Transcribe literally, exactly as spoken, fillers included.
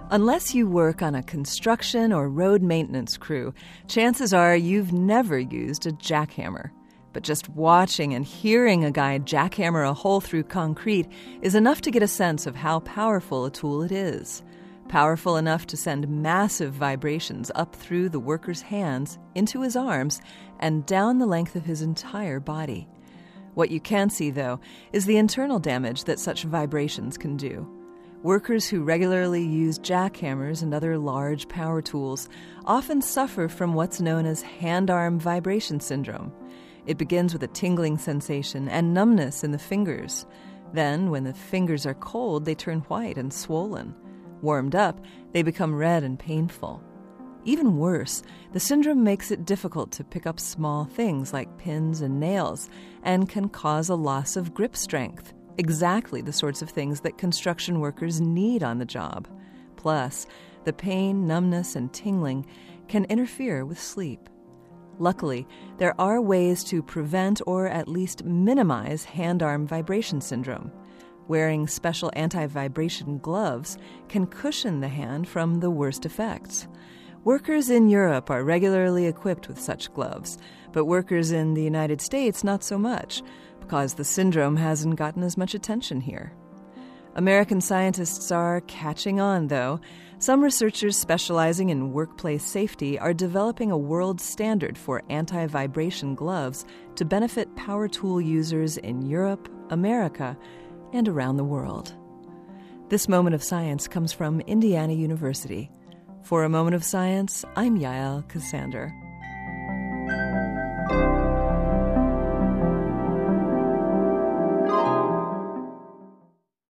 Unless you work on a construction or road maintenance crew, chances are you've never used a jackhammer. But just watching and hearing a guy jackhammer a hole through concrete is enough to get a sense of how powerful a tool it is. Powerful enough to send massive vibrations up through the worker's hands, into his arms, and down the length of his entire body. What you can see, though, is the internal damage that such vibrations can do. Workers who regularly use jackhammers and other large power tools often suffer from what's known as hand-arm vibration syndrome. It begins with a tingling sensation and numbness in the fingers. Then, when the fingers are cold, they turn white and swollen. Warmed up, they become red and painful. Even worse, the syndrome makes it difficult to pick up small things like pins and nails and can cause a loss of grip strength, exactly the sorts of things that construction workers need on the job. Plus, the pain, numbness, and tingling can interfere with sleep. Luckily, there are ways to prevent or at least minimize hand-arm vibration syndrome. Wearing special anti-vibration gloves can cushion the hand from the worst effects. Workers in Europe are regularly equipped with such gloves, but workers in the United States not so much, because the syndrome hasn't gotten as much attention here. American scientists are catching on, though. Some researchers specializing in workplace safety are developing a world standard for anti-vibration gloves to benefit power tool users in Europe, America, and around the world. This moment of science comes from Indiana University. For A Moment of Science, I'm Yael Ksander.